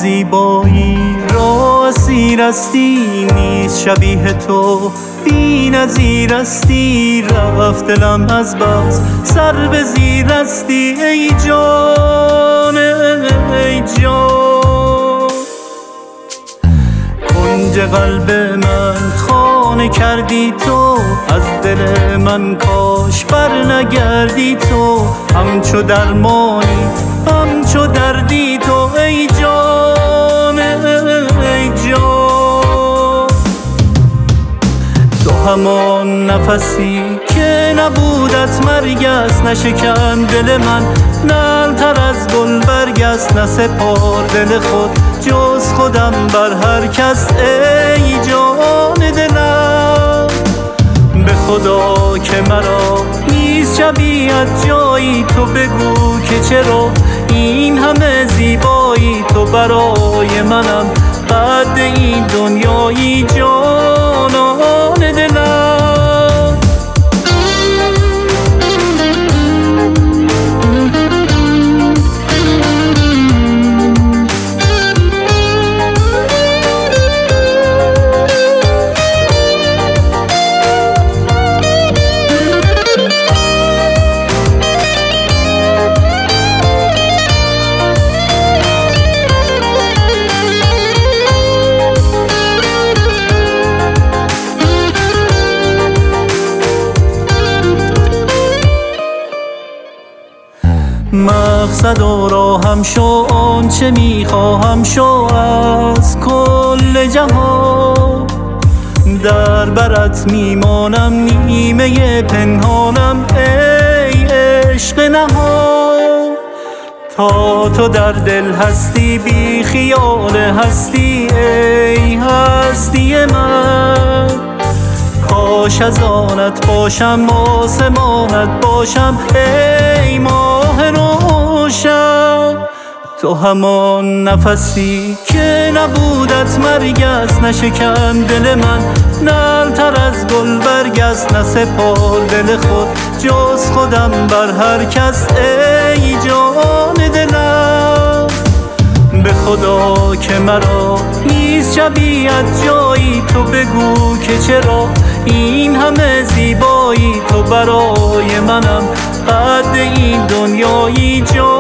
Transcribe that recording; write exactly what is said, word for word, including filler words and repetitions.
زیبایی را اسیر استی، نیست شبیه تو بی نظیر استی. رفت دلم از بس سر به زیر استی ای جان ای جان. کنج قلب من خانه کردی تو، از دل من کاش بر نگردی تو. همچو درمانی همچو دردی تو ای جان ای جان. تو همان نفسی که نبودت مرگ است، نشکن دل من نرم‌تر از گل برگ است. نسپار دل خود جز خودم بر هر کس ای جان دلم. به خدا که مرا نیست شبیه‌ات جایی، تو بگو که چرا این همه زیبایی. تو برای منم قد این دنیایی جانان دلم. مقصد و راهم شو آنچه میخواهم شو از کل جهان. در برت میمانم نیمه پنهانم ای عشق نهان. تا تو در دل هستی بی خیال هستی ای هستی من. کاش از آنت باشم آسمانت باشم ای ماه روشن. تو همان نفسی که نبودت مرگ است، نشکن دل من نرم‌تر از گل برگ است. نسپار دل خود جز خودم بر هر کس ای جان دلم. به خدا که مرا نیست شبیه‌ات جایی، تو بگو که چرا این همه زیبایی. تو برای منم قد این دنیایی جان